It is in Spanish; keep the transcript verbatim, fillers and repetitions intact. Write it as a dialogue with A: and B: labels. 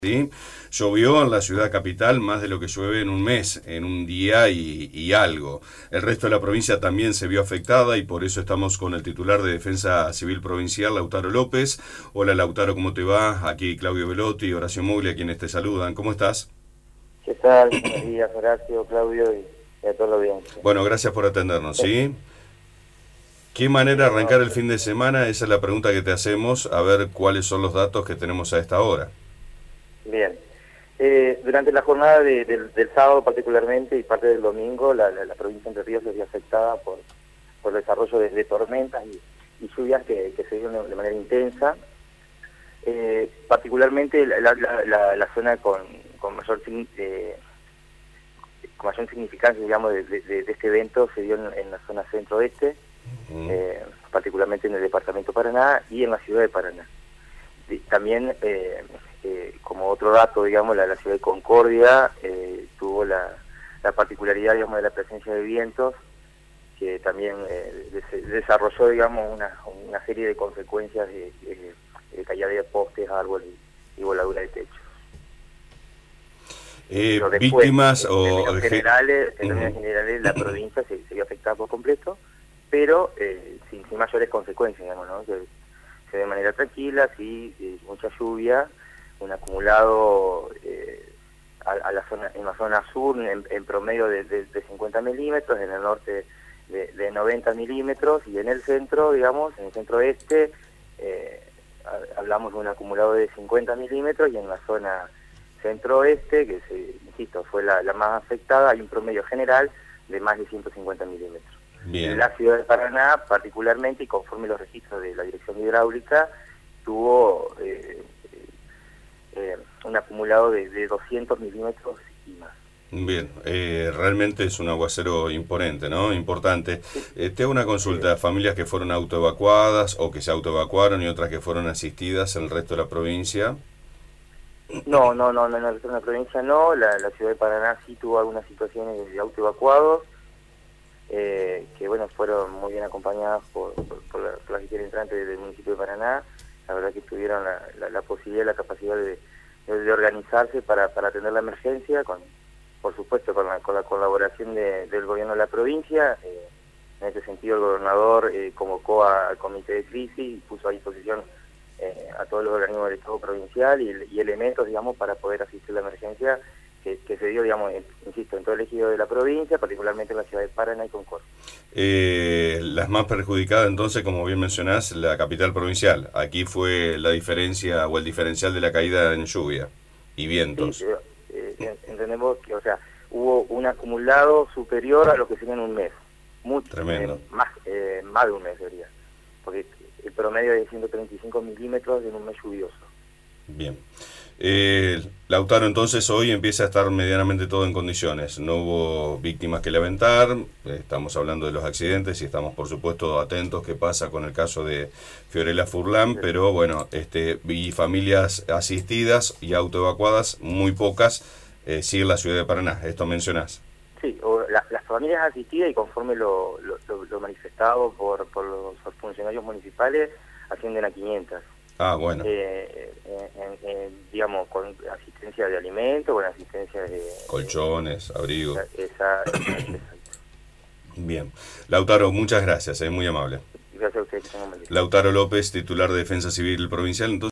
A: ¿Sí? Llovió en la ciudad capital más de lo que llueve en un mes, en un día y, y algo. El resto de la provincia también se vio afectada y por eso estamos con el titular de Defensa Civil Provincial, Lautaro López. Hola Lautaro, ¿cómo te va? Aquí Claudio Velotti y Horacio Moglia, quienes te saludan. ¿Cómo estás?
B: ¿Qué tal? Buenos días, Horacio, Claudio y, y a toda la audiencia.
A: Bueno, gracias por atendernos, ¿sí? ¿Qué manera de
B: Eh, no,
A: arrancar el fin de semana? Esa es la pregunta que te hacemos, a ver cuáles son los datos que tenemos a esta hora.
B: bien. Eh, durante la jornada de- del, del sábado particularmente y parte del domingo, la, la, la provincia de Entre Ríos se vio afectada por, por el desarrollo de, de tormentas y, y lluvias que, que se dieron de, de manera intensa. Eh, particularmente la, la, la, la- la zona con, con mayor signi- eh, con mayor significancia, digamos, de, de- de este evento se dio en, en la zona centro-oeste,
A: Mm.
B: eh, particularmente en el departamento de Paraná y en la ciudad de Paraná. Y también, eh, eh, como otro dato, digamos, la, la ciudad de Concordia eh, tuvo la, la particularidad, digamos, de la presencia de vientos, que también eh, des- desarrolló, digamos, una, una serie de consecuencias de, de- de caída de postes, árboles y, y voladura de techo.
A: Eh,
B: Pero después,
A: víctimas
B: en
A: o...
B: términos
A: ge-
B: generales, en términos
A: Ujú.
B: generales la provincia se, se vio afectada por completo, pero eh, sin, sin mayores consecuencias, digamos, ¿no? Se, se ve de manera tranquila, sí, eh, mucha lluvia, un acumulado eh, a, a la zona, en la zona sur en, en promedio de, de, de cincuenta milímetros, en el norte de, de noventa milímetros y en el centro, digamos, en el centro este, eh, ha- hablamos de un acumulado de cincuenta milímetros y en la zona centro-oeste, que se, insisto, fue la, la más afectada, hay un promedio general de más de ciento cincuenta milímetros.
A: Bien.
B: La ciudad de Paraná, particularmente, y conforme los registros de la Dirección Hidráulica, tuvo eh, eh, un acumulado de, de doscientos milímetros y más.
A: Bien, eh, realmente es un aguacero imponente, ¿no? Importante.
B: Sí,
A: Eh, te hago una
B: sí.
A: consulta, familias que fueron autoevacuadas o que se autoevacuaron y otras que fueron asistidas en el resto de la provincia.
B: No, no, no, no, no, en la provincia no, la, la ciudad de Paraná sí tuvo algunas situaciones de autoevacuados, eh, que bueno, fueron muy bien acompañadas por, por, por la, por la gestión entrante del municipio de Paraná. La verdad que tuvieron la, la, la posibilidad, la capacidad de, de, de organizarse para, para atender la emergencia, con, por supuesto con la, con la colaboración de, del gobierno de la provincia. Eh, en ese sentido el gobernador eh, convocó a- al comité de crisis y puso a disposición eh, a todos los organismos del Estado provincial y, y elementos, digamos, para poder asistir a la emergencia que, que se dio, digamos, en, insisto, en todo el ejido de la provincia, particularmente en la ciudad de Paraná y Concordia.
A: Eh, las más perjudicadas entonces, como bien mencionás, la capital provincial. Aquí fue la diferencia o el diferencial de la caída en lluvia y
B: Sí,
A: vientos.
B: eh, eh, entendemos que, o sea, hubo un acumulado superior a lo que sería en un mes, mucho, eh,
A: Tremendo.
B: más, eh, más de un mes sería, porque el promedio es de ciento treinta y cinco milímetros en un mes lluvioso.
A: Bien. Eh, Lautaro, entonces hoy empieza a estar medianamente todo en condiciones. No hubo víctimas que lamentar, eh, estamos hablando de los accidentes y estamos por supuesto atentos qué pasa con el caso de Fiorella Furlan, pero bueno, este, y familias asistidas y autoevacuadas, muy pocas, eh, sí en la ciudad de Paraná, esto mencionás.
B: Sí, o la- las familias asistidas y conforme lo, lo, lo- lo manifestado por, por los funcionarios municipales ascienden a quinientas.
A: Ah, bueno,
B: Eh, en- en- en, digamos, con asistencia de alimentos, con asistencia de... de-
A: colchones, abrigo.
B: esa, esa, esa- esa-
A: Bien. Lautaro, muchas gracias, es muy amable.
B: Gracias a ustedes, que tengan un buen día.
A: Lautaro López, titular de Defensa Civil Provincial. Entonces,